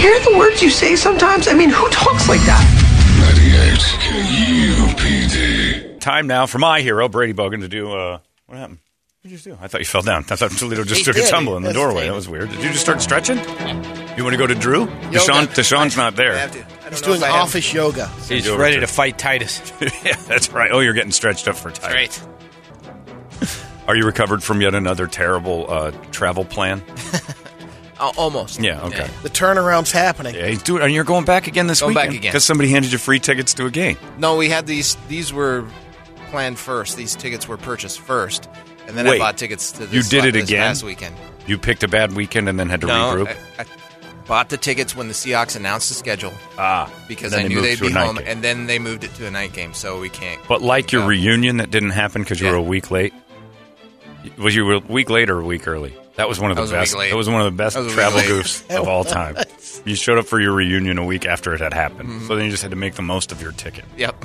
hear the words you say sometimes? I mean, who talks like that? 98 KUPD. Time now for my hero, Brady Bogan, to do, what happened? What did you just do? I thought you fell down. I thought Toledo just took a tumble in the doorway. That was weird. Did you just start stretching? You want to go to Drew? Deshaun's not there. He's doing office yoga. He's ready to fight Titus. Yeah, that's right. Oh, you're getting stretched up for Titus. Great. Are you recovered from yet another terrible travel plan? Almost. Yeah, okay. Yeah. The turnaround's happening. Yeah, he's doing. And you're going back again this Going weekend? back again. Because somebody handed you free tickets to a game. No, we had these. These were planned first. These tickets were purchased first, and then Wait, I bought tickets to this. you did it this again? last weekend. You picked a bad weekend and then had to No, regroup? I bought the tickets when the Seahawks announced the schedule. Because And then I they knew moved they'd to a be night home, game. and then they moved it to a night game, so we can't. But like your go. reunion that didn't happen because you were a week late? Was you a week late or a week early? That was one of the I was a best. week late. That was one of the best I was a week travel late. goofs of all time. You showed up for your reunion a week after it had happened, so then you just had to make the most of your ticket. Yep.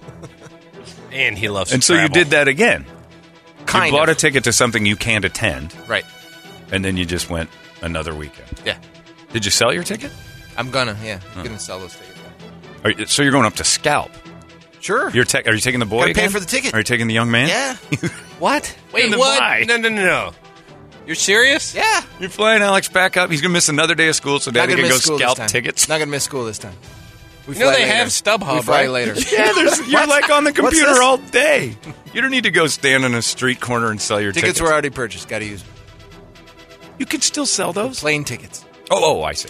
And he loves And to so you travel. did that again. Kind you bought of. a ticket to something you can't attend, Right. and then you just went another weekend. Yeah. Did you sell your ticket? I'm gonna. Yeah. I'm gonna sell those tickets. So you're going up to Scalp. Sure. Are you taking the boy Gotta pay again? for the ticket. Are you taking the young man? Yeah. What? Wait, Then what? why? No. You're serious? Yeah. You're flying Alex back up. He's going to miss another day of school, so Not Daddy gonna can go miss school this scalp time. tickets. Not gonna miss school this time. We You know fly they later. have StubHub, We fly right? later. Yeah, you're like on the What's computer this? all day. You don't need to go stand on a street corner and sell your tickets. Tickets were already purchased. Got to use them. You could still sell those. Plane tickets. Oh, I see.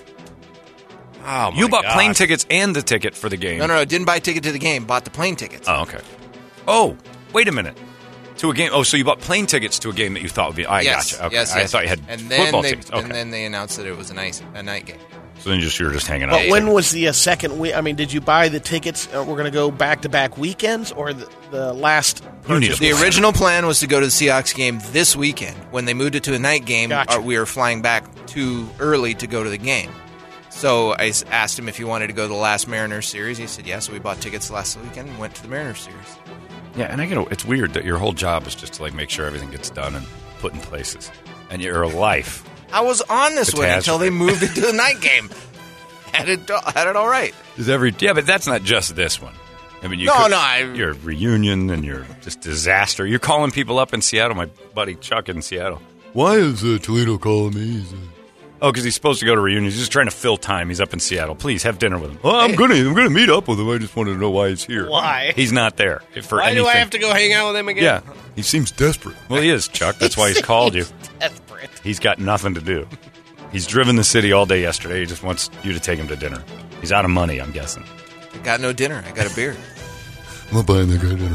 Oh, my You bought God. plane tickets and the ticket for the game. No. Didn't buy a ticket to the game. Bought the plane tickets. Oh, okay. Oh, wait a minute. To a game. Oh, so you bought plane tickets to a game that you thought would be. I yes. gotcha. Okay. Yes. I thought you had football tickets. Okay. And then they announced that it was a night game. So then you were just hanging out. But when was the second week? I mean, did you buy the tickets? We're going to go back-to-back weekends, or the last You need purchase? a- The original plan was to go to the Seahawks game this weekend. When they moved it to a night game, Gotcha. we were flying back too early to go to the game. So I asked him if he wanted to go to the last Mariners series. He said yes. So we bought tickets last weekend and went to the Mariners series. Yeah, and it's weird that your whole job is just to like make sure everything gets done and put in places, and your life. I was on this one until Catastrophe. they moved it to the night game. Had it all right. Is but that's not just this one. I mean, your reunion and your just disaster. You're calling people up in Seattle. My buddy Chuck in Seattle. Why is Toledo calling me? Because he's supposed to go to reunion. He's just trying to fill time. He's up in Seattle. Please have dinner with him. Oh, I'm gonna meet up with him. I just wanted to know why he's here. Why? He's not there for Why anything. do I have to go hang out with him again? Yeah, he seems desperate. Well, he is, Chuck. That's why he's called you. Desperate. He's got nothing to do. He's driven the city all day yesterday. He just wants you to take him to dinner. He's out of money, I'm guessing. I got no dinner. I got a beer. I'm not buying that guy dinner.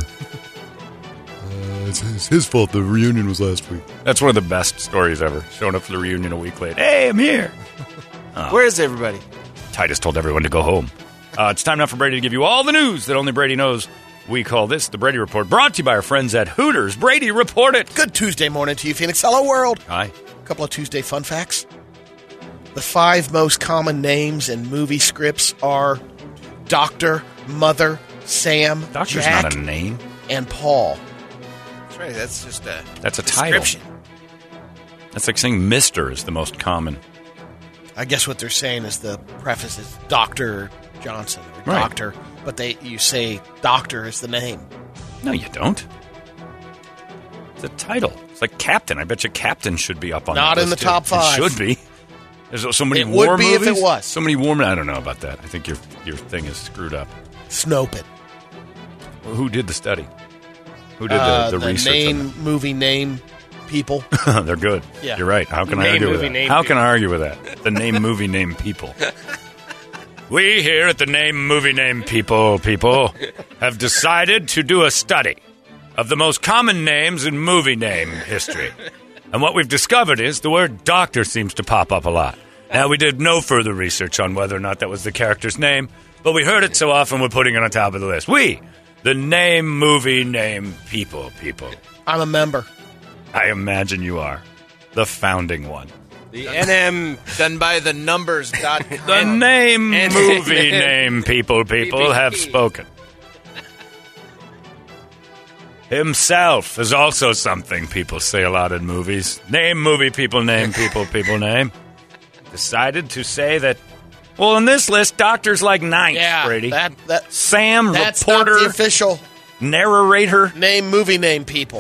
It's his fault the reunion was last week. That's one of the best stories ever. Showing up for the reunion a week late. Hey, I'm here. Where is everybody? Titus told everyone to go home. It's time now for Brady to give you all the news that only Brady knows. We call this the Brady Report, brought to you by our friends at Hooters. Brady, report it. Good Tuesday morning to you, Phoenix. Hello, world. Hi. A couple of Tuesday fun facts. The 5 most common names in movie scripts are Doctor, Mother, Sam, Doctor's Jack, not a name. and Paul. That's right. That's just a That's a title. description. That's like saying Mr. is the most common. I guess what they're saying is the preface is Dr. Johnson or Right. Doctor, but you say Doctor is the name. No, you don't. It's a title. It's like Captain. I bet you Captain should be up on Not that in list, the too. top 5. It should be. There's so many It war would be if movies. it was. So many war. I don't know about that. I think your thing is screwed up. Snope it. Well, who did the study? Who did the research name, movie name people. on that? They're good. Yeah. You're right. How can I Name, argue with movie, that? name How people. can I argue with that? The name, movie, name people. We here at the Name, Movie, Name people have decided to do a study of the most common names in movie name history. And what we've discovered is the word doctor seems to pop up a lot. Now, we did no further research on whether or not that was the character's name, but we heard it so often we're putting it on top of the list. We, the Name, Movie, Name people. I'm a member. I imagine you are. The founding one. The NM. Done by the numbers.com. The Name, And- Movie, Name people have spoken. Himself is also something people say a lot in movies. Name, movie, people, name, people, name. Decided to say that Well, in this list, doctors like ninth, Yeah, Brady. that Sam, that's reporter, not the official narrator. movie name people.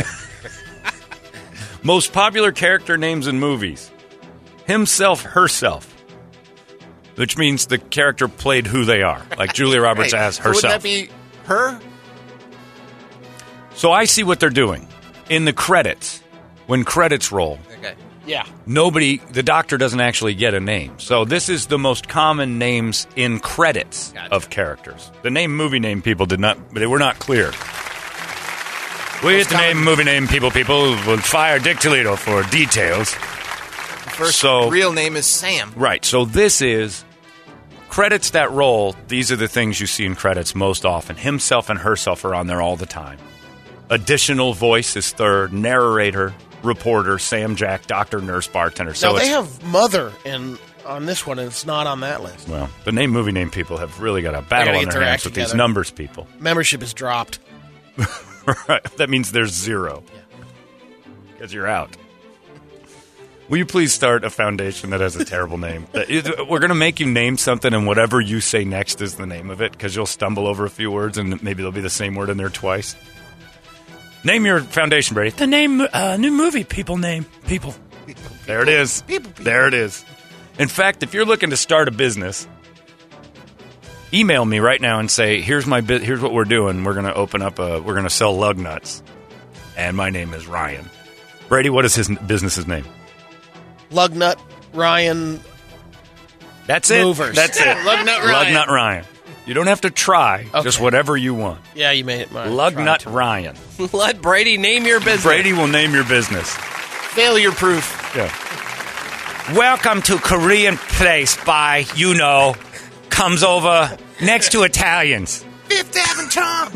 Most popular character names in movies. Himself, herself. Which means the character played who they are. Like Julia Roberts Right. as So herself. would that be her? So I see what they're doing. In the credits, when credits roll, Okay. Yeah. the doctor doesn't actually get a name. So this is the most common names in credits Gotcha. of characters. The movie name people they were not clear. We at the movie name people will fire Dick Toledo for details. First So- real name is Sam. Right. So this is credits that roll. These are the things you see in credits most often. Himself and herself are on there all the time. Additional voice is third. Narrator, reporter, Sam, Jack, doctor, nurse, bartender. So Now, they it's- have mother on this one, and it's not on that list. Well, the movie name people have really got a battle gotta on get their their hands act with these together. numbers people. Membership is dropped. Right. That means there's zero. Because you're out. Will you please start a foundation that has a terrible name? We're going to make you name something, and whatever you say next is the name of it, because you'll stumble over a few words, and maybe there'll be the same word in there twice. Name your foundation, Brady. The name, new movie people name. People. There it is. There it is. In fact, if you're looking to start a business, email me right now and say, here's what we're doing. We're going to open up we're going to sell lug nuts. And my name is Ryan. Brady, what is his business's name? Lugnut Ryan. That's it. Movers. That's it. Lugnut Ryan. Lugnut Ryan. You don't have to try. Just Okay. whatever you want. Yeah, you made it. Mine. Lugnut Ryan. Let Brady name your business. Brady will name your business. Failure proof. Yeah. Welcome to Korean Place by, comes over next to Italians. Fifth Avenue Tom.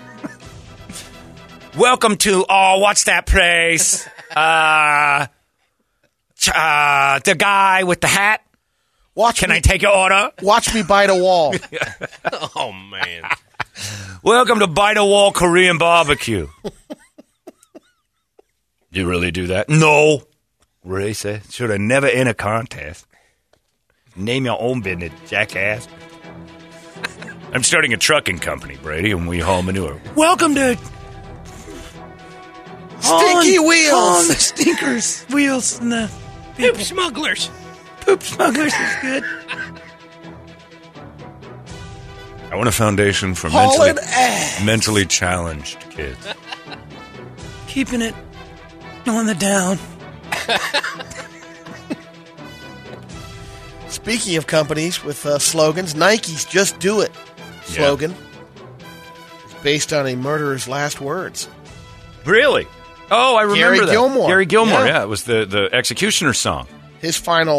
Welcome to, what's that place? The guy with the hat. Can I take your order? Watch me bite a wall. Oh, man. Welcome to Bite a Wall Korean Barbecue. You really do that? No. Really, sir? Should have never in a contest. Name your own business, jackass. I'm starting a trucking company, Brady, and we haul manure. Welcome to Stinky wheels. hauling the stinkers wheels and the Poop smugglers. poop smugglers is good. I want a foundation for Hauling ass. mentally challenged kids. Keeping it on the down. Speaking of companies with slogans, Nike's "Just Do It" slogan is based on a murderer's last words. Really? Oh, I remember Gary that. Gilmore. Gary Gilmore, Yeah. yeah. It was the Executioner song. His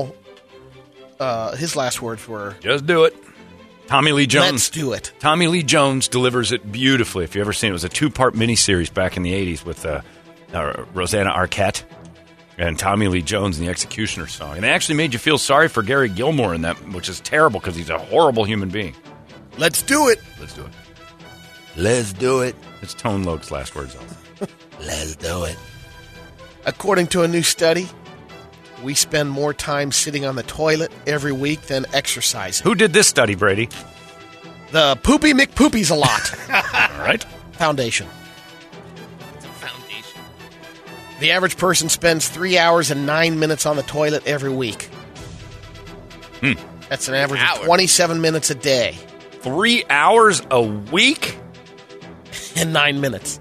last words were, Just do it. Tommy Lee Jones. "Let's do it." Tommy Lee Jones delivers it beautifully. If you've ever seen it, it was a 2-part miniseries back in the 80s with Rosanna Arquette and Tommy Lee Jones and the Executioner song. And it actually made you feel sorry for Gary Gilmore in that, which is terrible because he's a horrible human being. Let's do it. Let's do it. Let's do it. It's Tone Loc's last words. Let's do it. According to a new study, we spend more time sitting on the toilet every week than exercising. Who did this study, Brady? The Poopy McPoopies a lot All right. Foundation. Foundation. The average person spends 3 hours and 9 minutes on the toilet every week. That's an average of 27 minutes a day 3 hours a week? and 9 minutes.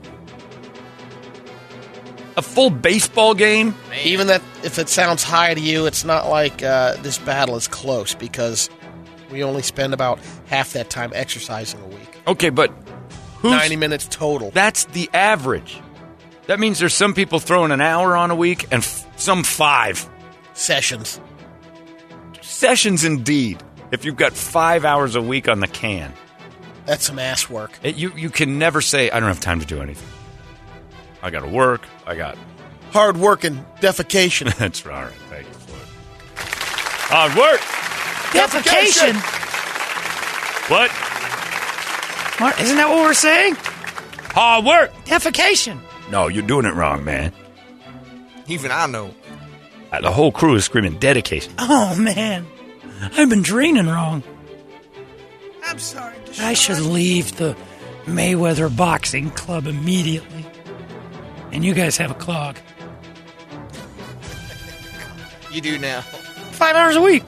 A full baseball game? Even that, if it sounds high to you, it's not like this battle is close because we only spend about half that time exercising a week. Okay, but 90 minutes total. That's the average. That means there's some people throwing an hour on a week and some 5. Sessions. Sessions indeed. If you've got 5 hours a week on the can. That's some ass work. You can never say, I don't have time to do anything. I got to work. I got... Hard work and defecation. That's right. All right. Thank you, Floyd. Hard work. Defecation. What? What? Isn't that what we're saying? Hard work. Defecation. No, you're doing it wrong, man. Even I know. The whole crew is screaming dedication. Oh, man. I've been draining wrong. I'm sorry. I should leave the Mayweather Boxing Club immediately. And you guys have a clog. You do now. 5 hours a week.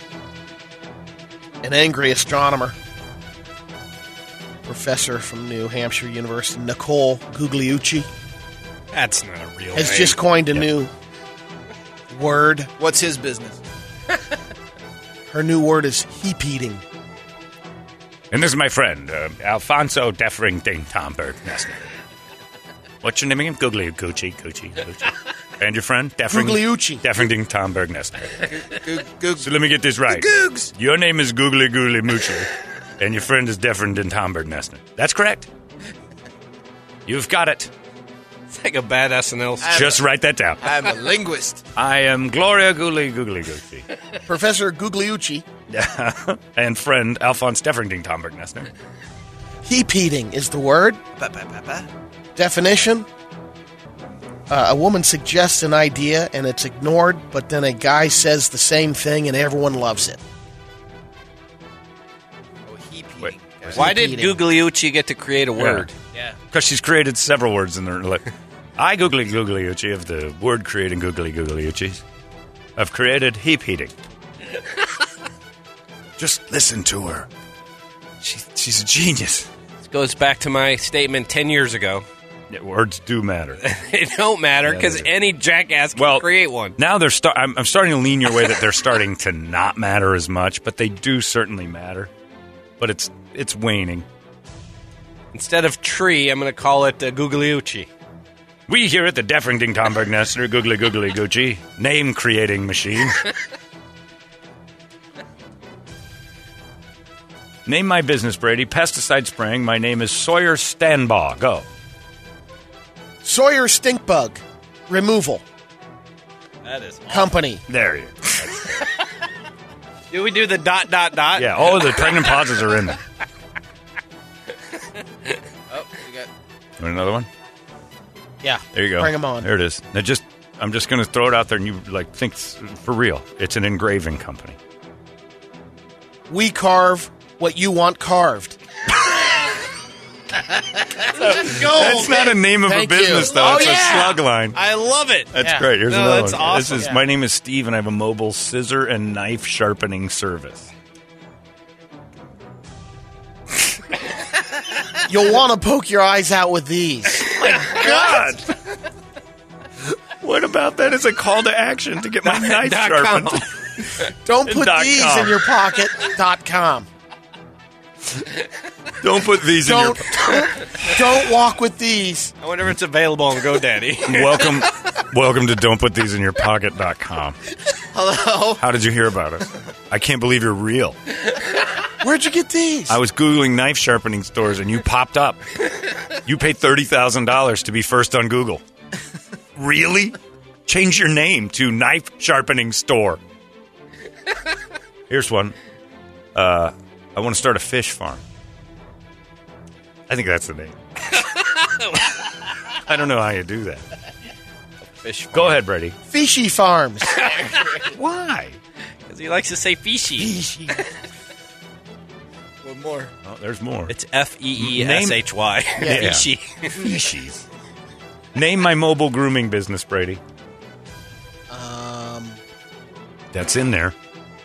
An angry astronomer, professor from New Hampshire University, Nicole Gugliucci, That's not a real has name. just coined a new word. What's his business? Her new word is heap eating. And this is my friend, Alfonso Defrington Tomberg Nessner. What's your name again? Gucci. And your friend? Gugliucci. Defrington Tomberg Nessner. Goog. So let me get this right. Googs. Your name is Googly Moocher, and your friend is Defrington Tomberg Nessner. That's correct. You've got it. It's like a bad SNL. Just write that down. I'm a linguist. I am Gloria Googly Gucci. Professor Gugliucci, And friend Alphonse Defrington Tomberg Nessner. heap eating is the word. Ba-ba-ba-ba. Definition: a woman suggests an idea and it's ignored, but then a guy says the same thing and everyone loves it. Oh, heap Wait. eating. Why did Eating. Gugliucci get to create a word? Because she's created several words in there. Like, I, Googly Gugliucci, of the word creating Googly Gugliucci's, have created heap eating. Just listen to her. She's a genius. This goes back to my statement 10 years ago. Yeah, words do matter. It don't matter Yeah, because they do. any jackass can create one. Now they're I'm starting to lean your way that they're starting to not matter as much, but they do certainly matter. But it's waning. Instead of tree, I'm going to call it Gugliucci. We here at the Defrington Tomberg Nessner Googly Gucci name creating machine. Name my business, Brady. Pesticide spraying. My name is Sawyer Stanbaugh. Go. Sawyer stink bug removal That is awesome. company. There you go. Do we do the ... Yeah, all of the pregnant pauses are in there. Oh, we got. You want another one? Yeah, There you go. Bring them on. There it is. Now I'm just going to throw it out there and you think for real. It's an engraving company. We carve what you want carved. That's not a name of Thank a business, you. though. Oh, it's yeah. a slug line. I love it. That's Yeah. great. Here's No, another that's one. awesome. This is my name is Steve, and I have a mobile scissor and knife sharpening service. You'll want to poke your eyes out with these. God. What about that as a call to action to get my knife sharpened? Don't put .com. these in your pocket. .com. Don't put these in your. Don't walk with these. I wonder if it's available on GoDaddy. Welcome to Don't Put These in Your Pocket.com. Hello. How did you hear about it? I can't believe you're real. Where'd you get these? I was Googling knife sharpening stores and you popped up. You paid $30,000 to be first on Google. Really? Change your name to Knife Sharpening Store. Here's one. I want to start a fish farm. I think that's the name. I don't know how you do that. Fish Go ahead, Brady. Fishy Farms. Why? Because he likes to say fishy. One more. Oh, there's more. It's FEESHY. Yeah. Fishy. Fishies. Name my mobile grooming business, Brady. That's in there.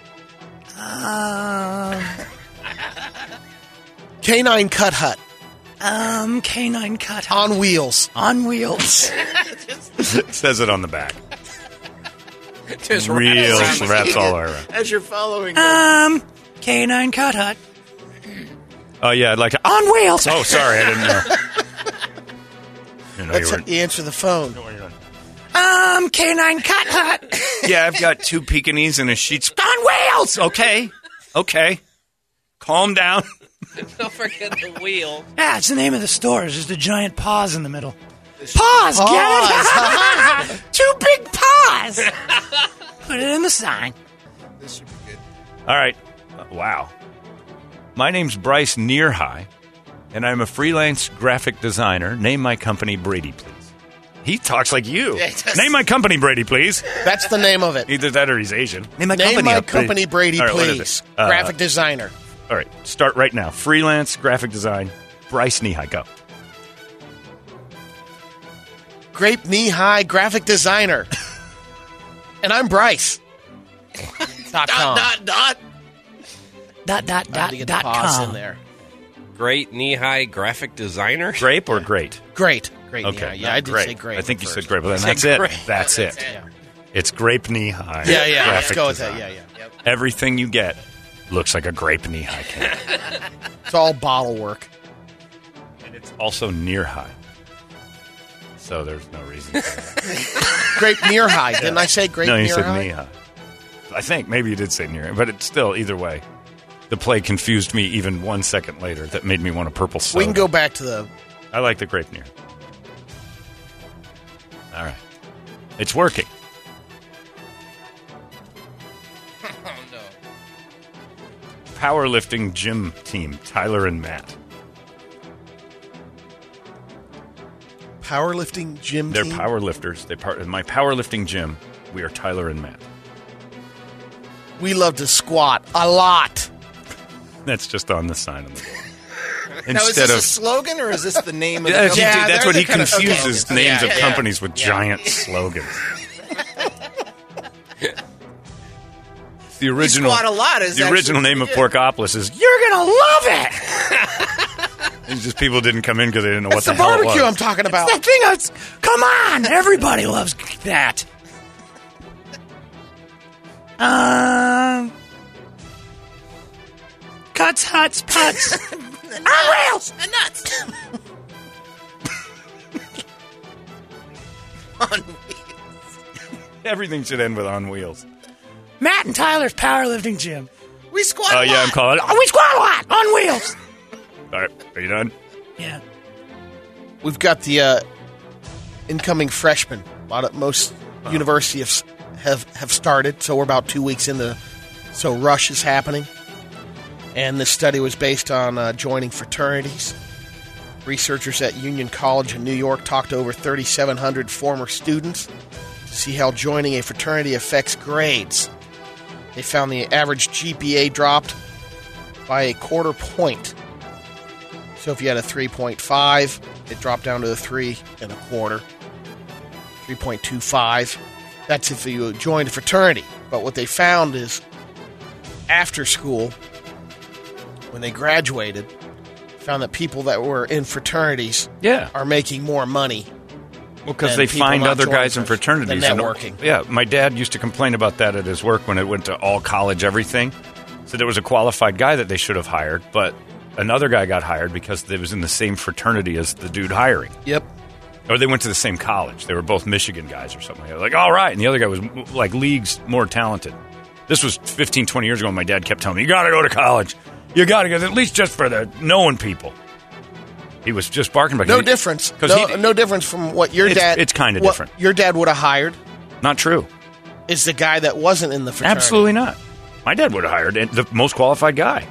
Canine Cut Hut. Canine cut On wheels. on wheels. It says it on the back. Just Real rats all around. As you're following. Canine cut hut Oh, yeah, I'd like to. on wheels. Oh, sorry, I didn't know. You know, That's you how were, you answer the phone. Canine cut hut yeah, I've got 2 Pekingese and a Shih Tzu. On wheels! Okay. Calm down. Don't forget the wheel. Yeah, it's the name of the store. It's just a giant pause in the middle. Pause, get it? 2 big paws. Put it in the sign. This should be good. All right. Wow. My name's Bryce Nearhigh, and I'm a freelance graphic designer. Name my company Brady, please. He talks like you. Yeah, he does. Name my company Brady, please. That's the name of it. Either that or he's Asian. Name my Name company, my up, please. company Brady, All right, what is please. it? Graphic designer. All right, start right now. Freelance graphic design. Bryce Knee-High, go. Grape Knee-High graphic designer. And I'm Bryce. .com. Dot I had to get the pause in com. there. Great knee-high graphic designer. Grape or great? Great. Great Okay. knee-high. Yeah, I did great. say great. I think you first. said grape, but then Say that's it. grape. That's it. Yeah. It's Grape Knee-High. Yeah, let's graphic go with design. that. Yeah. Yep. Everything you get looks like a Grape Knee-High can. It's all bottle work. And it's also near-high. So there's no reason for that. Grape near high. Didn't I say grape No, you near said high? knee-high. I think. Maybe you did say near, but it's still, either way. The play confused me even 1 second later. That made me want a purple soda. We can go back to the... I like the grape near. All right. It's working. Oh, no. Powerlifting gym team, Tyler and Matt. Powerlifting gym They're team? powerlifters. In my powerlifting gym, we are Tyler and Matt. We love to squat a lot. That's just on the sign on the door. Now, is this a slogan or is this the name of the company? That's what he they're kind of- confuses okay. names Yeah, of yeah. companies with giant slogans. The original, squat a lot is the original actually name of pretty good. Porkopolis is "You're gonna love it." It's just people didn't come in because they didn't know That's what the the hell it barbecue I'm was. talking about. That thing, come on, everybody loves that. Cuts, huts, putts. On rails and nuts. Everything should end with "on wheels." Matt and Tyler's powerlifting gym. We squat Oh a yeah, lot. I'm calling it. Oh, we squat a lot on wheels. All right, are you done? Yeah. We've got the incoming freshmen. Most universities have started, so we're about 2 weeks into. So rush is happening, and this study was based on joining fraternities. Researchers at Union College in New York talked to over 3,700 former students to see how joining a fraternity affects grades. They found the average GPA dropped by a quarter point. So if you had a 3.5, it dropped down to a 3.25, 3.25. That's if you joined a fraternity. But what they found is after school, when they graduated, found that people that were in fraternities Yeah. are making more money. Well, because and they people find not other joining guys in the fraternities. networking. And, yeah, my dad used to complain about that at his work when it went to all college everything. So there was a qualified guy that they should have hired, but another guy got hired because they was in the same fraternity as the dude hiring. Yep. Or they went to the same college. They were both Michigan guys or something like that. Like, all right. And the other guy was like leagues more talented. This was 15, 20 years ago, and my dad kept telling me, you got to go to college. You got to go, at least just for the knowing people. He was just barking about it. No difference. No difference from what your dad... It's kinda what different. your dad would have hired Not true. is the guy that wasn't in the fraternity. Absolutely not. My dad would have hired the most qualified guy.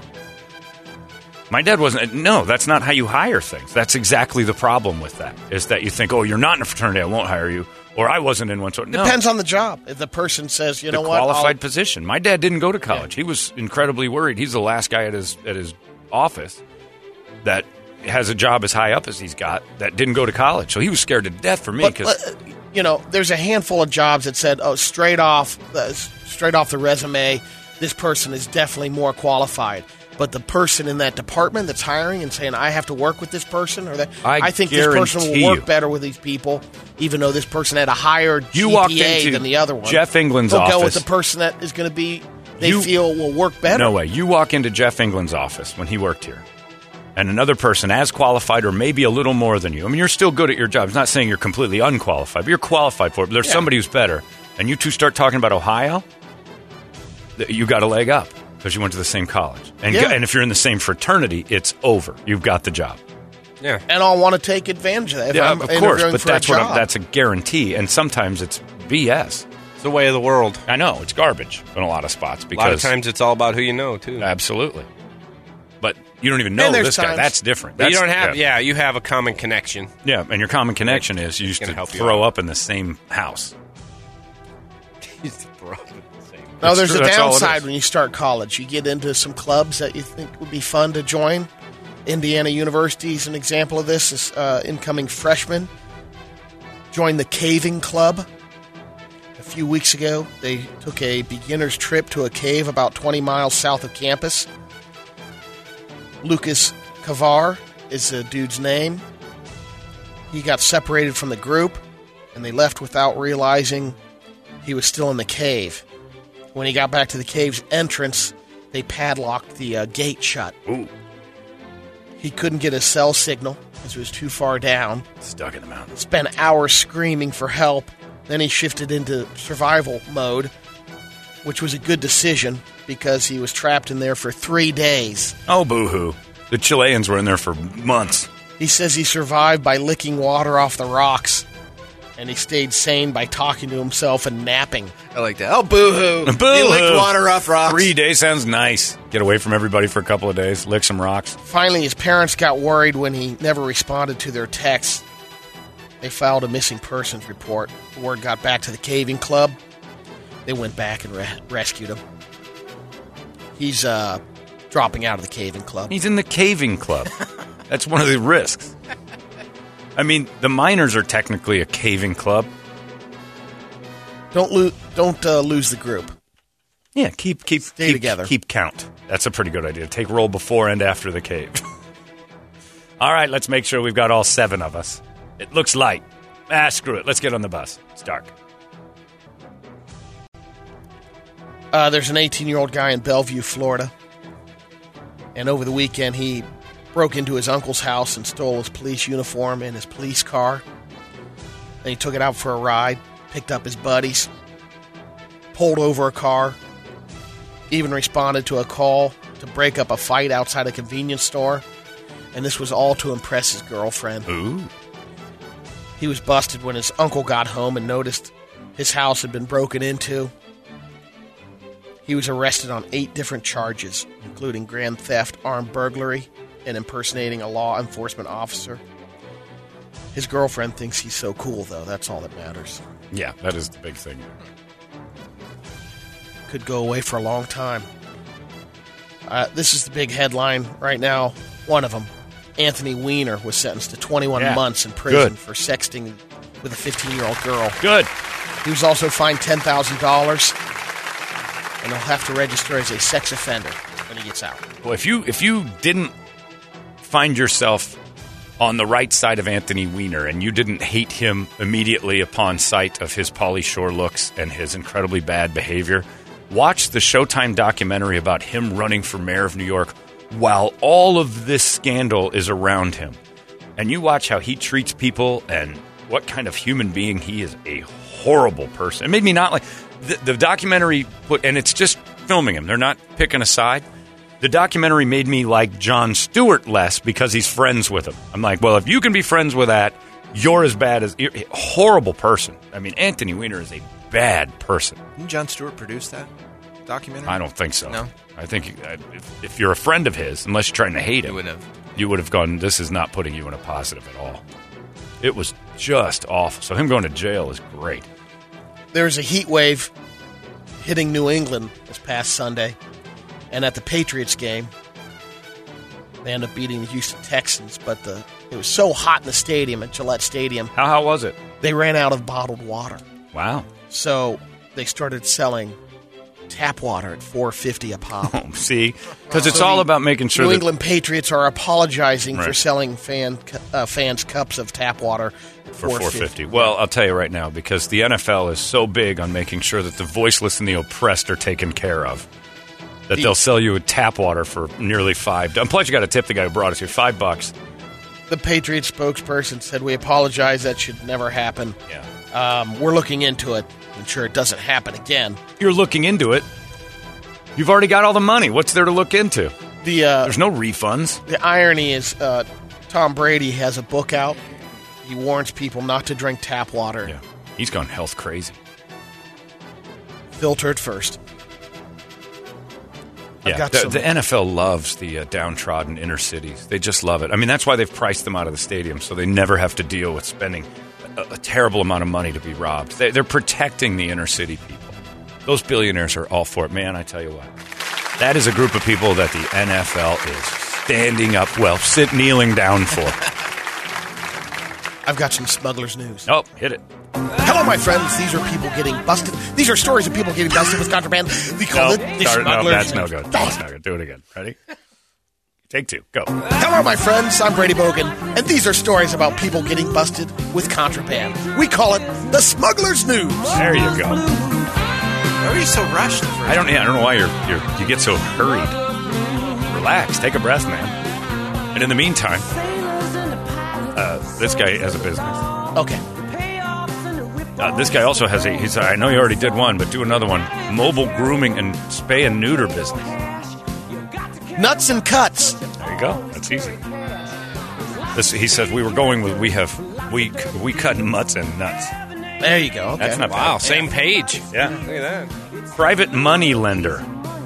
My dad wasn't. No, that's not how you hire things. That's exactly the problem with that, is that you think, oh, you're not in a fraternity, I won't hire you. Or I wasn't in one. So no. Depends on the job. If the person says, you know The what... qualified position. My dad didn't go to college. He was incredibly worried. He's the last guy at his office that has a job as high up as he's got that didn't go to college. So he was scared to death for me. But, Because there's a handful of jobs that said, oh, straight off the resume, this person is definitely more qualified. But the person in that department that's hiring and saying, I have to work with this person, or that I think this person guarantee will work you. better with these people, even though this person had a higher You walked GPA into than the other one. Jeff England's They'll go with office. the person that is going to be, they feel will work better. No way. You walk into Jeff England's office when he worked here, and another person as qualified or maybe a little more than you. I mean, you're still good at your job. It's not saying you're completely unqualified, but you're qualified for it. But there's somebody who's better, and you two start talking about Ohio, you got a leg up because you went to the same college. And, Yeah. and if you're in the same fraternity, it's over. You've got the job. Yeah. And I'll want to take advantage of that. If Yeah, I'm of course, interviewing but for that's a job. that's a guarantee. And sometimes it's BS. It's the way of the world. I know it's garbage in a lot of spots A because lot of times it's all about who you know, too. absolutely. But you don't even know And there's this guy. times- That's different. But you That's- don't have, you have a common connection. Yeah, and your common connection is you used Gonna to help you throw out. up in the same house. we're all doing the same. Now, there's true. a That's all it downside is. when you start college. You get into some clubs that you think would be fun to join. Indiana University is an example of this. This incoming freshman joined the Caving Club. A few weeks ago, they took a beginner's trip to a cave about 20 miles south of campus. Lucas Kavar is the dude's name. He got separated from the group, and they left without realizing he was still in the cave. When he got back to the cave's entrance, they padlocked the gate shut. Ooh, He couldn't get his cell signal because it was too far down. stuck in the mountains. Spent hours screaming for help. Then he shifted into survival mode, which was a good decision because he was trapped in there for 3 days. Oh, boo-hoo. The Chileans were in there for months. He says he survived by licking water off the rocks, and he stayed sane by talking to himself and napping. I like that. Oh, boo-hoo. Boo-hoo. You licked water off rocks. 3 days sounds nice. Get away from everybody for a couple of days. Lick some rocks. Finally, his parents got worried when he never responded to their texts. They filed a missing persons report. The word got back to the Caving Club. They went back and rescued him. He's dropping out of the Caving Club. He's in the caving club. That's one of the risks. I mean, the miners are technically a caving club. Don't lose the group. Yeah, keep together. Keep count. That's a pretty good idea. Take roll before and after the cave. All right, let's make sure we've got all 7 of us. It looks light. Screw it. Let's get on the bus. It's dark. There's an 18-year-old guy in Bellevue, Florida. And over the weekend, he broke into his uncle's house and stole his police uniform and his police car. Then he took it out for a ride, picked up his buddies, pulled over a car, even responded to a call to break up a fight outside a convenience store. And this was all to impress his girlfriend. Ooh. He was busted when his uncle got home and noticed his house had been broken into. He was arrested on 8 different charges, including grand theft, armed burglary, and impersonating a law enforcement officer. His girlfriend thinks he's so cool, though. That's all that matters. Yeah, that is the big thing. Could go away for a long time. This is the big headline right now. One of them, Anthony Weiner, was sentenced to 21 months in prison for sexting with a 15-year-old girl. Good. He was also fined $10,000, and he'll have to register as a sex offender when he gets out. Well, if you didn't find yourself on the right side of Anthony Weiner and you didn't hate him immediately upon sight of his Pauly Shore looks and his incredibly bad behavior, watch the Showtime documentary about him running for mayor of New York while all of this scandal is around him. And you watch how he treats people and what kind of human being he is. A horrible person. It made me not like... The documentary and it's just filming him. They're not picking a side. The documentary made me like Jon Stewart less because he's friends with him. I'm like, well, if you can be friends with that, you're as bad as... You're a horrible person. I mean, Anthony Weiner is a bad person. Didn't Jon Stewart produce that documentary? I don't think so. No? I think if you're a friend of his, unless you're trying to hate him, you would have gone, this is not putting you in a positive at all. It was just awful. So him going to jail is great. There's a heat wave hitting New England this past Sunday, and at the Patriots game, they ended up beating the Houston Texans, but it was so hot in the stadium, at Gillette Stadium. How hot was it? They ran out of bottled water. Wow. So they started selling tap water at $4.50 a pop. Oh, see? Because it's all about making sure New that... England Patriots are apologizing for Right. selling fans cups of tap water For $4.50. Well, I'll tell you right now, because the NFL is so big on making sure that the voiceless and the oppressed are taken care of, that they'll sell you a tap water for nearly $5. Plus, you got to tip the guy who brought us here $5. The Patriots spokesperson said, "We apologize. That should never happen. Yeah. We're looking into it. Ensure it doesn't happen again." You're looking into it. You've already got all the money. What's there to look into? There's no refunds. The irony is Tom Brady has a book out. He warns people not to drink tap water. Yeah. He's gone health crazy. Filter it first. Yeah, the NFL loves the downtrodden inner cities. They just love it. I mean, that's why they've priced them out of the stadium, so they never have to deal with spending a terrible amount of money to be robbed. They're protecting the inner city people. Those billionaires are all for it. Man, I tell you what. That is a group of people that the NFL is standing up, kneeling down for. I've got some smugglers news. Oh, hit it. Hello, my friends. These are people getting busted. These are stories of people getting busted with contraband. We call it the smugglers. That's no good. That's no good. Do it again. Ready? Take two. Go. Hello, my friends. I'm Brady Bogan, and these are stories about people getting busted with contraband. We call it the smugglers news. There you go. Why are you so rushed? I don't know why you get so hurried. Relax. Take a breath, man. And in the meantime, this guy has a business. Okay. This guy also has I know you already did one, but do another one. Mobile grooming and spay and neuter business. Nuts and cuts. There you go. That's easy. He says we cut mutts and nuts. There you go. Okay. That's not Wow, bad. same page. Yeah. Look at that. Private money lender.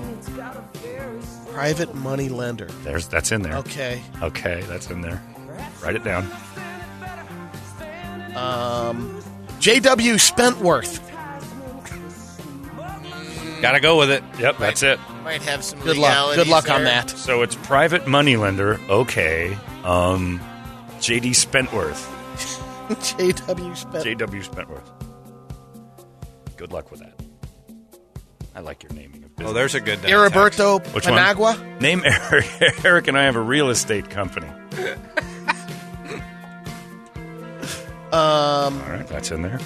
Private money lender. That's in there. Okay. Okay, that's in there. Write it down. J.W. Spentworth. Gotta go with it. Yep, that's it. Might have some Good luck. Good luck on that. So it's private money lender. Okay. J.D. Spentworth. J.W. Spentworth. J.W. Spentworth. Good luck with that. I like your naming of business. Oh, there's a good Heriberto Which one? Panagua. Name Eric. Eric and I have a real estate company. All right, that's in there.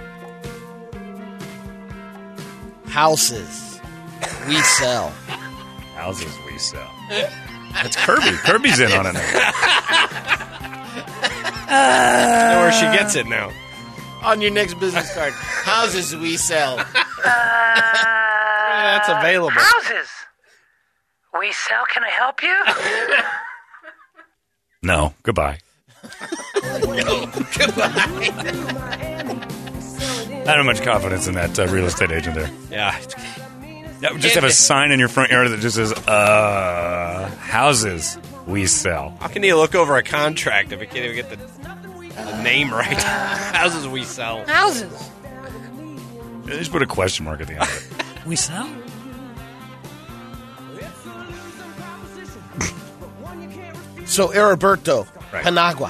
Houses we sell. Houses we sell. That's Kirby. Kirby's in on it now. I know where she gets it now. On your next business card. Houses we sell. That's available. Houses. We sell. Can I help you? No. Goodbye. I don't have much confidence in that real estate agent there. Yeah. Yeah, just have a sign in your front yard that just says, houses we sell. How can you look over a contract if you can't even get the name right? Houses we sell. Houses. Just put a question mark at the end of it. We sell. So Heriberto Right. Panagua.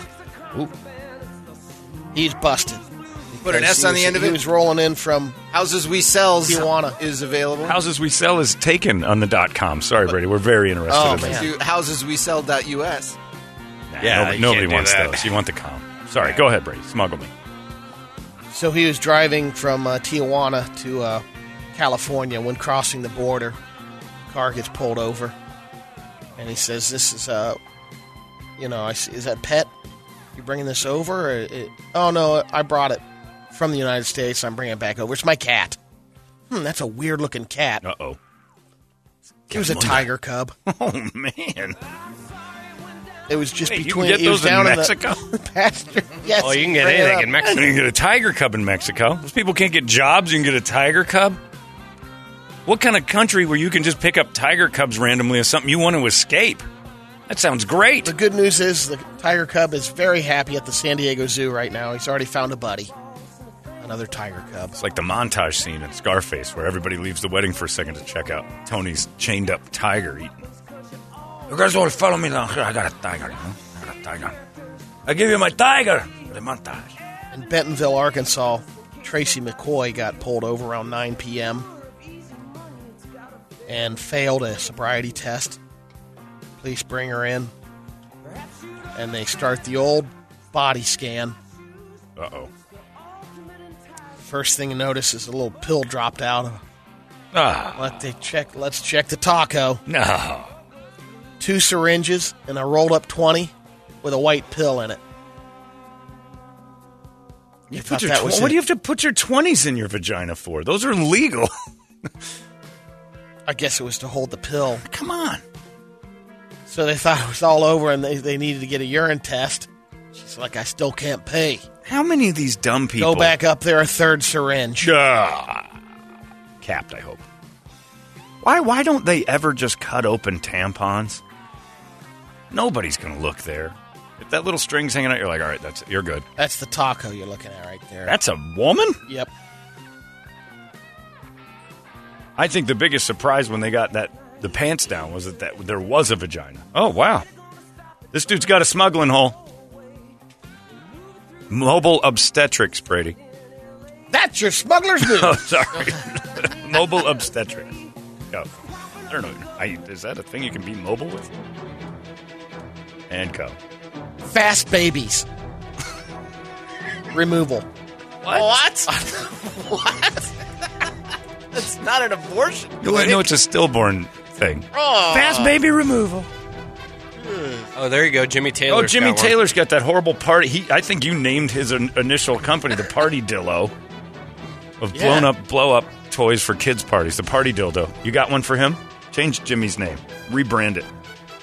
He's busted. Put an S on the end of He it. was rolling in from Houses we sells Tijuana. is available. Houses we sell is taken on the .com. Sorry, Brady. We're very interested Oh, in man. this. To houseswesell.us. Yeah, nobody, you nobody can't do wants that. those. You want the com. Sorry, go ahead, Brady. Smuggle me. So he was driving from Tijuana to California. When crossing the border, car gets pulled over, and he says, "This is is that pet? You bringing this over? Oh no, I brought it from the United States. I'm bringing it back over. It's my cat. That's a weird looking cat. Uh-oh. It was a tiger cub. Oh, man. It was just Hey, you between. can get it was those in down Mexico? the pasture. Yes, Oh, you can get bring it anything up. in You Mexico. can get a tiger cub in Mexico. Those people can't get jobs. You can get a tiger cub. What kind of country where you can just pick up tiger cubs randomly as something you want to escape? That sounds great. The good news is the tiger cub is very happy at the San Diego Zoo right now. He's already found a buddy. Another tiger cub. It's like the montage scene in Scarface where everybody leaves the wedding for a second to check out Tony's chained up tiger eating. You guys want to follow me down here? I got a tiger. I got a tiger. I give you my tiger. The montage. In Bentonville, Arkansas, Tracy McCoy got pulled over around 9 p.m. and failed a sobriety test. Police bring her in, and they start the old body scan. Uh-oh. First thing you notice is a little pill dropped out. Ah, Let's check the taco. no. 2 syringes and a rolled up 20 with a white pill in it. You Put thought your that was what it. do you have to put your 20s in your vagina for? Those are illegal. I guess it was to hold the pill. Come on. So they thought it was all over and they needed to get a urine test. She's like, I still can't pay. How many of these dumb people... Go back up there, a 3rd syringe. Capped, I hope. Why don't they ever just cut open tampons? Nobody's going to look there. If that little string's hanging out, you're like, all right, you're good. That's the taco you're looking at right there. That's a woman? Yep. I think the biggest surprise when they got the pants down was that there was a vagina. Oh, wow. This dude's got a smuggling hole. Mobile obstetrics, Brady. That's your smuggler's move. Oh, sorry. Mobile obstetrics. Go. I don't know. Is that a thing you can be mobile with? And go. Fast babies. Removal. What? What? That's not an abortion. No, it's a stillborn thing. Fast baby removal. Oh, there you go. Jimmy Taylor. Oh, Jimmy Taylor's got that horrible party. I think you named his initial company the Party Dillo of blow up toys for kids' parties. The Party Dildo. You got one for him? Change Jimmy's name. Rebrand it.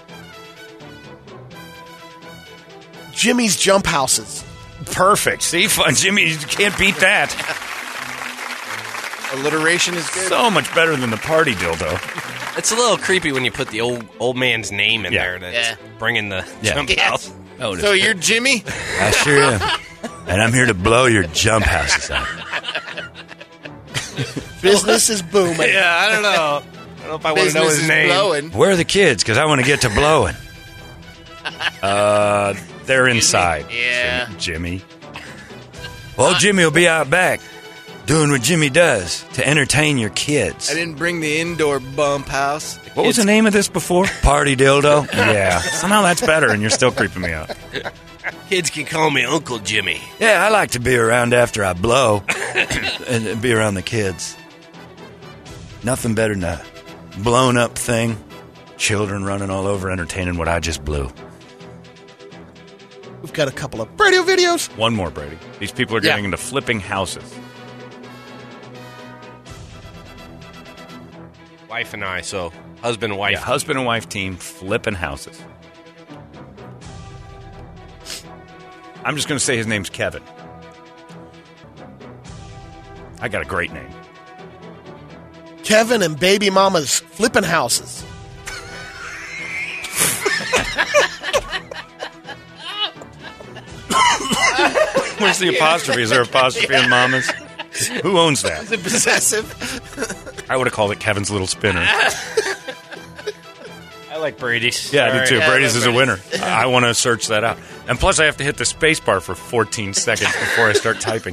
Jimmy's Jump Houses. Perfect. See, fun. Jimmy, you can't beat that. Alliteration is good. So much better than the Party Dildo. It's a little creepy when you put the old man's name in there. That's bringing the jump house. Oh, So you're Jimmy? I sure am. And I'm here to blow your jump houses out. Business is booming. Yeah, I don't know. I don't know if I want to know Business his is name. blowing. Where are the kids? Because I want to get to blowing. They're inside. Yeah. Jimmy. Well, Jimmy will be out back doing what Jimmy does to entertain your kids. I didn't bring the indoor bump house. What was the name of this before? Party Dildo? Yeah. Somehow that's better, and you're still creeping me out. Kids can call me Uncle Jimmy. Yeah, I like to be around after I blow and be around the kids. Nothing better than a blown up thing. Children running all over entertaining what I just blew. We've got a couple of radio videos. One more, Brady. These people are getting into flipping houses. Wife and I, so husband and wife. Yeah, husband and wife team flipping houses. I'm just going to say his name's Kevin. I got a great name. Kevin and baby mama's flipping houses. Where's the apostrophe? Is there apostrophe in Mama's? Who owns that? Is it possessive? I would have called it Kevin's Little Spinner. I like Brady's. Yeah, I do too. Yeah, Brady's is a winner. Brady's. I want to search that out. And plus, I have to hit the space bar for 14 seconds before I start typing.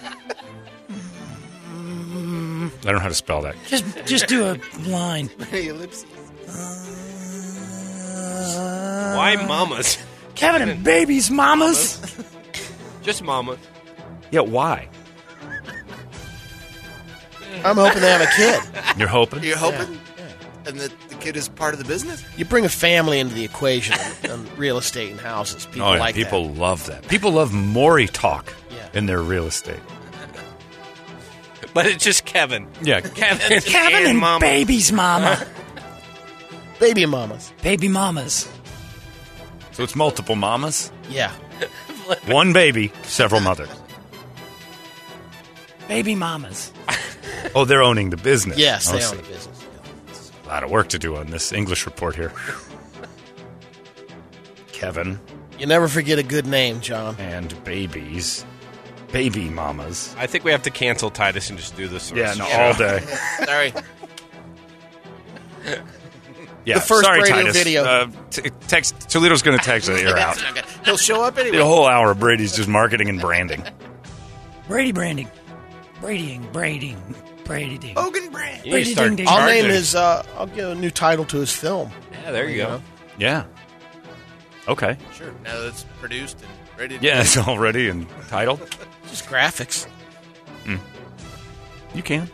I don't know how to spell that. Just do a line. Ellipses. Why mamas? Kevin and baby's mamas. Just mamas. Yeah, why? I'm hoping they have a kid. You're hoping? You're hoping? And the kid is part of the business? You bring a family into the equation on real estate and houses. People like people love that. People love Maury talk Yeah. in their real estate. But it's just Kevin. Yeah, Kevin, Kevin and mama. baby's mama. that. Baby mamas. Baby mamas. so it's multiple mamas, Yeah. one baby, several mothers. Baby mamas. Oh, they're owning the business. Yes, they I own see. the business. A lot of work to do on this English report here. Kevin You never forget a good name, John. and babies. Baby mamas. I think we have to cancel Titus and just do this. Yeah, no, all day. Sorry. Yeah, The first sorry, radio Titus. video. Text Toledo's going to text the ear out. He'll show up anyway. The whole hour of Brady's just marketing and branding. Brady branding. Bradying. Brady. Hogan brand. You need to start Ding, ding, ding. I'll charging. name his. I'll give a new title to his film. Yeah, there you go. Yeah. Okay. Sure. Now that it's produced and ready to Yeah, it's all ready and titled. Just graphics. You can.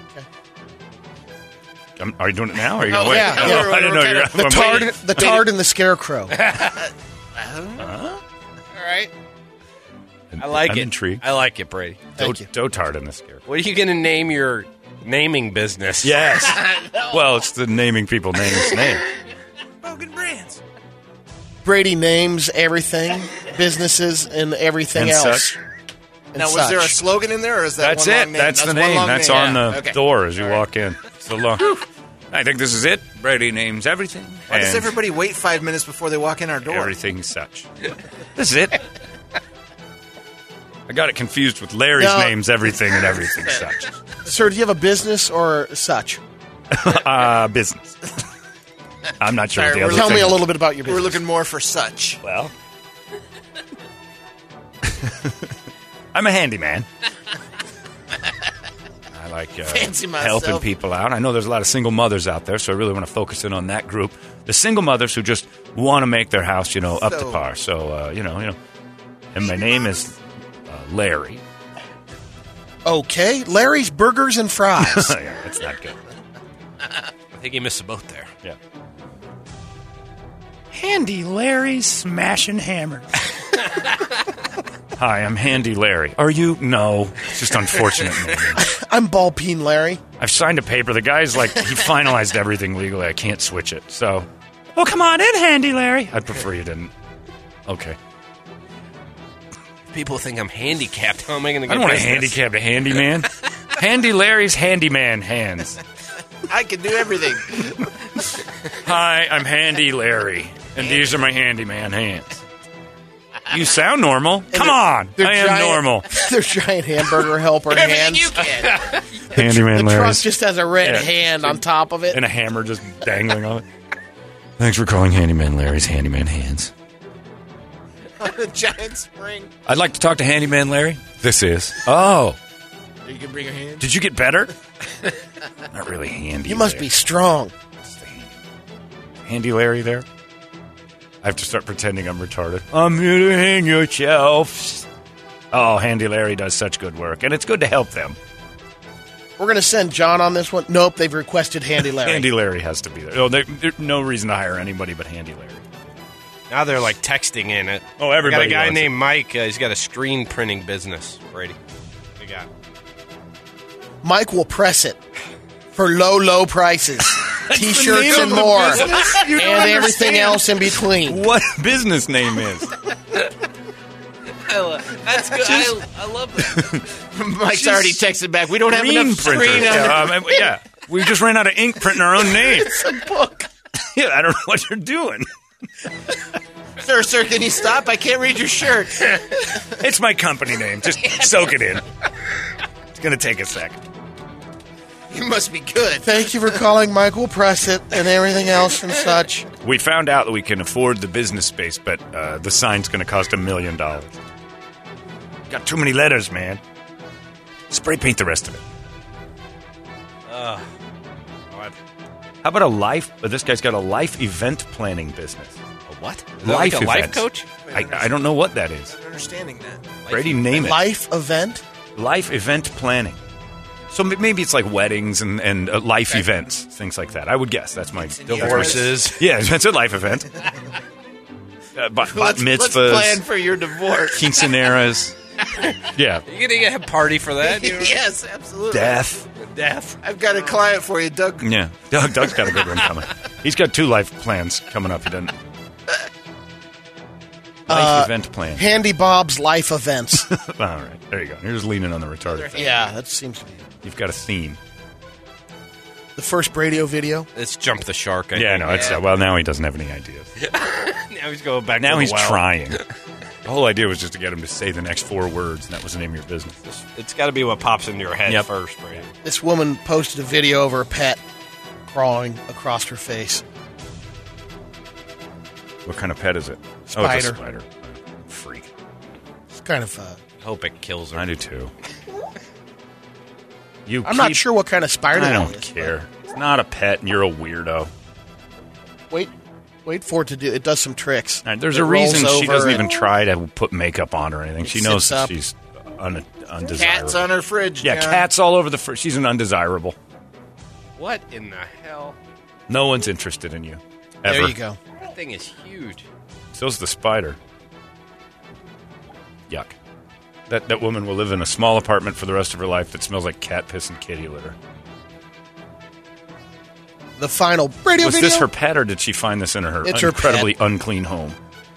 Okay. Are you doing it now? Or are you going to wait? yeah, Oh, yeah. I didn't know you were The I'm tard, waiting. the tard, and the scarecrow. All right. I like I'm it. intrigued. I like it, Brady. Thank you. Dotard in this character. What are you going to name your naming business? Yes. Well, it's the naming people name his name. Hogan brands. Brady names everything, businesses, and everything And else. such. And Now, was there a such. slogan in there, or is that That's one it. long name? That's the one name. long That's name. on Yeah. the Okay. door as you walk in. It's the long. I think this is it. Brady names everything. Why does and everybody wait 5 minutes before they walk in our door? everything such. This is it. I got it confused with Larry's No. names everything and everything such. Sir, do you have a business or such? Business. I'm not sure. Sorry, what the other Tell thing me a is. little bit about your We're business. looking more for such. Well, I'm a handyman. I like Fancy myself. helping people out. I know there's a lot of single mothers out there, so I really want to focus in on that group. The single mothers who just want to make their house, up to par. So, And my name is Larry. Okay, Larry's Burgers and Fries. Yeah, that's not good. I think he missed the boat there. Yeah. Handy Larry's Smashing Hammer. Hi, I'm Handy Larry. Are you? No. It's just unfortunate naming. I'm Ball Peen Larry. I've signed a paper. The guy's like, he finalized everything legally. I can't switch it. So, Well, come on in, Handy Larry. I'd prefer you didn't. Okay. People think I'm handicapped. How am I going to get I don't want to business? handicap a handyman. Handy Larry's handyman hands. I can do everything. Hi, I'm Handy Larry, and these are my handyman hands. You sound normal. Come on. They're I am giant- normal. They're giant hamburger helper Everything hands. you can. Handyman The truck Larry's. just has a red Yeah. hand on top of it. And a hammer just dangling on it. Thanks for calling Handyman Larry's handyman hands. A giant spring. I'd like to talk to Handyman Larry. This is. Oh. You can bring your hand. Did you get better? Not really handy. You must Larry. be strong. Handy Larry there? I have to start pretending I'm retarded. I'm here to hang your shelves. Oh, Handy Larry does such good work, and it's good to help them. We're going to send John on this one. Nope, they've requested Handy Larry. Handy Larry has to be there. Oh, there's no reason to hire anybody but Handy Larry. Now they're like texting in it. Oh, everybody I got a guy wants named Mike. He's got a screen printing business. Brady. We got. Mike will press it for low, low prices. T-shirts and more. And everything else in between. What business name is? That's good. I love that. Mike's already texted back. We don't have Screen enough printer. screen on Yeah, we just ran out of ink printing our own name. It's a book. Yeah, I don't know what you're doing. Sir, can you stop? I can't read your shirt. It's my company name. Just soak it in. It's going to take a second. You must be good. Thank you for calling. Mike will press it and everything else and such. We found out that we can afford the business space, but the sign's going to cost $1 million. Got too many letters, man. Spray paint the rest of it. How about a life? This guy's got a life event planning business. A what? Is that like a life events. coach? I don't know what that is. I'm understanding that. Brady, name it. Life event? Life event planning. So maybe it's like weddings and life events, things like that. I would guess. That's my... Divorces. Yeah, that's a life event. Bat Let's mitzvahs, plan for your divorce. quinceaneras. Yeah. You gonna get a party for that? You know? Yes, absolutely. Death. Death. I've got a client for you, Doug. Yeah. Doug's got a good one coming. He's got 2 life plans coming up. He doesn't... Life event plan. Handy Bob's life events. All right. There you go. You're just leaning on the retarded thing. Yeah, that seems to be You've got a theme. the first radio video. Let's jump the shark. I Yeah, think. no, it's... well, now he doesn't have any ideas. Now he's going back. Now to the he's well. trying. The whole idea was just to get him to say the next 4 words, and that was the name of your business. It's got to be what pops into your head Yep. first, Brady. This woman posted a video of her pet crawling across her face. What kind of pet is it? Oh, it's a Spider. spider. Freak. It's kind of... Hope it kills her. I do too. You I'm not keep- sure what kind of spider I it don't is, care. It's not a pet, and you're a weirdo. but Wait for it to do... It does some tricks. All right, there's It a reason rolls she over doesn't and- even try to put makeup on or anything. She It knows sits that up. she's undesirable. Cats on her fridge. Yeah, John. cats all over the fridge. She's an undesirable. What in the hell? No one's interested in you. Ever. There you go. That thing is huge. So's the spider. Yuck. That woman will live in a small apartment for the rest of her life that smells like cat piss and kitty litter. The final radio Was video. this her pet, or did she find this in her It's her incredibly pet. unclean home?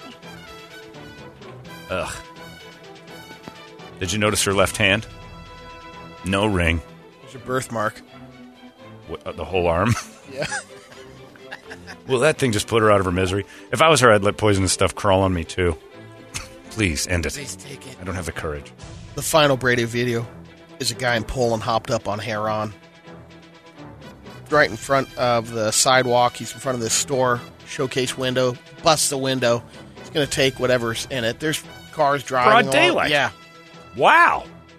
Ugh. Did you notice her left hand? No ring. There's a birthmark. The whole arm? Yeah. Well, that thing just put her out of her misery. If I was her, I'd let poisonous stuff crawl on me, too. Please, end it. Please take it. I don't have the courage. The final radio video is a guy in Poland hopped up on heron. right in front of the sidewalk. He's in front of this store showcase window. Busts the window. He's going to take whatever's in it. There's cars driving. Broad along. daylight. Yeah. Wow.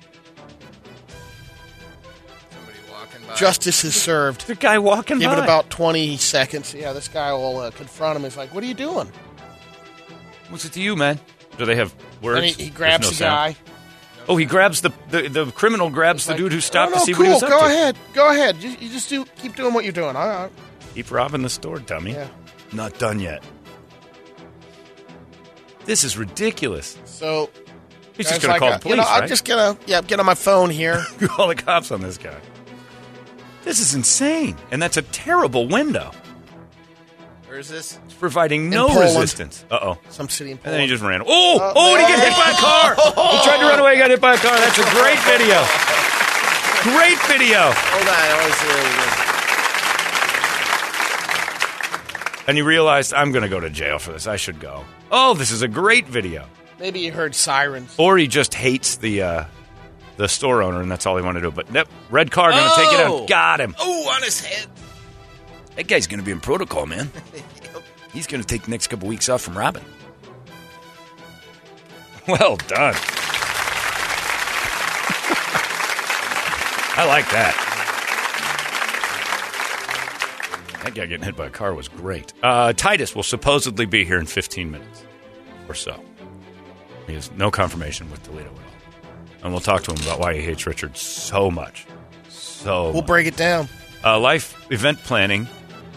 Somebody walking by. Justice is served. The guy walking Give by. it about 20 seconds. Yeah, this guy will confront him. He's like, what are you doing? What's it to you, man? Do they have words? And he grabs There's the no guy. sound? Oh, he grabs the criminal grabs the Like, dude who stopped "Oh, no, to see cool. what he was up Go to. ahead. Go ahead. You just keep doing what you're doing. All right. Keep robbing the store, dummy. Yeah. Not done yet. This is ridiculous. So He's guy's just going to like, call the police, I'm right? just going to get on my phone here. Call the cops on this guy. This is insane. And that's a terrible window. Where is this? It's providing no Poland. resistance. Uh-oh. Some city in And then he Poland. just ran. Oh, and he got hit by a car. He tried to run away, got hit by a car. That's a great video. Great video. Hold on. I want to see what he did. And he realized, I'm going to go to jail for this. I should go. Oh, this is a great video. Maybe he heard sirens. Or he just hates the store owner, and that's all he wanted to do. But nope, red car going to take it out. Got him. Oh, on his head. That guy's going to be in protocol, man. He's going to take the next couple weeks off from robbing. Well done. I like that. That guy getting hit by a car was great. Titus will supposedly be here in 15 minutes or so. He has no confirmation with Toledo at all. And we'll talk to him about why he hates Richard so much. We'll much. break it down. Life event planning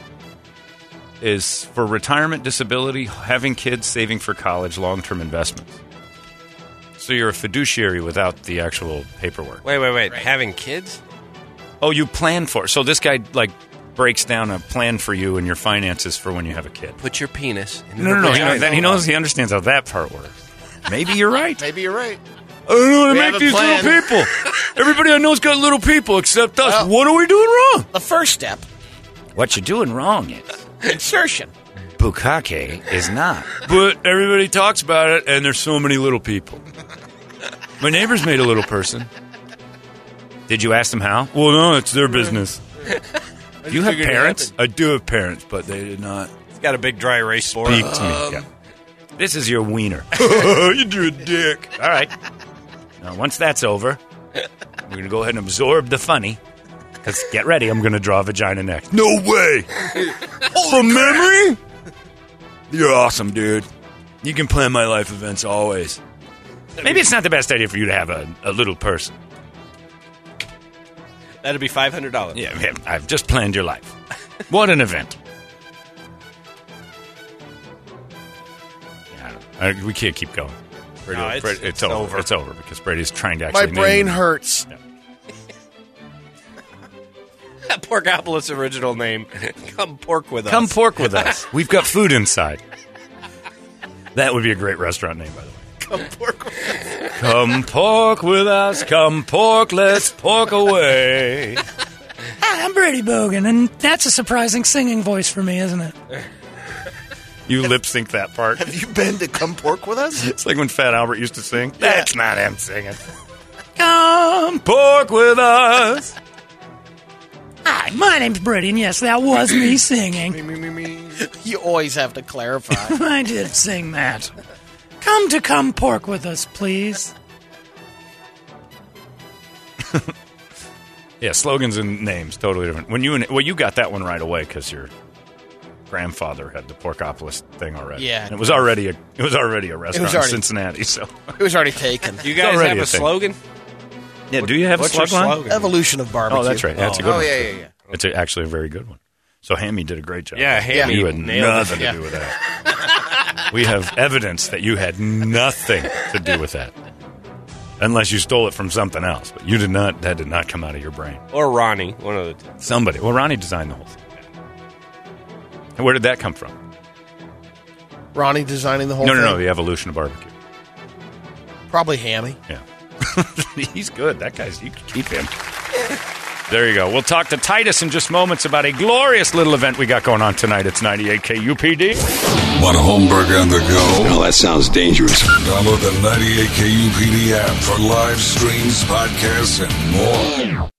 is for retirement, disability, having kids, saving for college, long-term investments. So you're a fiduciary without the actual paperwork. Wait. Having kids? Oh, you plan for it. So this guy, breaks down a plan for you and your finances for when you have a kid. Put your penis in No. vagina. He understands how that part works. Maybe you're right. Maybe you're right. I don't know how to We make have a these plan. little people. Everybody I know's got little people except us. Well- What are we doing wrong? The first step, What you're doing wrong is insertion. Bukkake is not. But everybody talks about it, and there's so many little people. My neighbors made a little person. Did you ask them how? Well, no, it's their business. Do you have figured it parents? I do have parents, but they did not He's got a big dry erase board. speak to me. Yeah. This is your wiener. You're a dick. All right. Now, once that's over, we're going to go ahead and absorb the funny. Because get ready, I'm going to draw a vagina next. No way! From memory? You're awesome, dude. You can plan my life events always. Maybe it's not the best idea for you to have a little person. That'd be $500. Yeah, I've just planned your life. What an event. Yeah, we can't keep going. Brady, No, it's it's over. over. It's over because Brady's trying to My actually brain name hurts. Porkopolis' original name. Come pork with us. Come pork with us. We've got food inside. That would be a great restaurant name, by the way. Come pork with us. Come pork with us. Come pork, let's pork away. Hi, I'm Brady Bogan, and that's a surprising singing voice for me, isn't it? You lip sync that part. Have you been to Come Pork With Us? It's like when Fat Albert used to sing. That's not him singing. Come pork with us. Hi, my name's Brady, and yes, that was me singing. You always have to clarify. I did sing that. Come pork with us, please. Yeah, slogans and names totally different. You got that one right away because your grandfather had the Porkopolis thing already. Yeah. And it was already a restaurant in Cincinnati. So It was already taken. You guys already have a a thing. slogan? yeah, do you have What's a your slug line? slogan? Evolution of barbecue. Oh, that's right. That's a good one. yeah. It's actually a very good one. So Hammy did a great job. Yeah, Hammy You had nailed it. nothing Yeah. to do with that. We have evidence that you had nothing to do with that. Unless you stole it from something else. But you did not. That did not come out of your brain. Or Ronnie, one of the two. Somebody. Well, Ronnie designed the whole thing. And where did that come from? Ronnie designing the whole No, thing? the evolution of barbecue. Probably Hammy. Yeah. He's good. That guy's, you can keep him. There you go. We'll talk to Titus in just moments about a glorious little event we got going on tonight. It's 98 KUPD. Want a Holmberg on the go? Well, that sounds dangerous. Download the 98 KUPD app for live streams, podcasts, and more.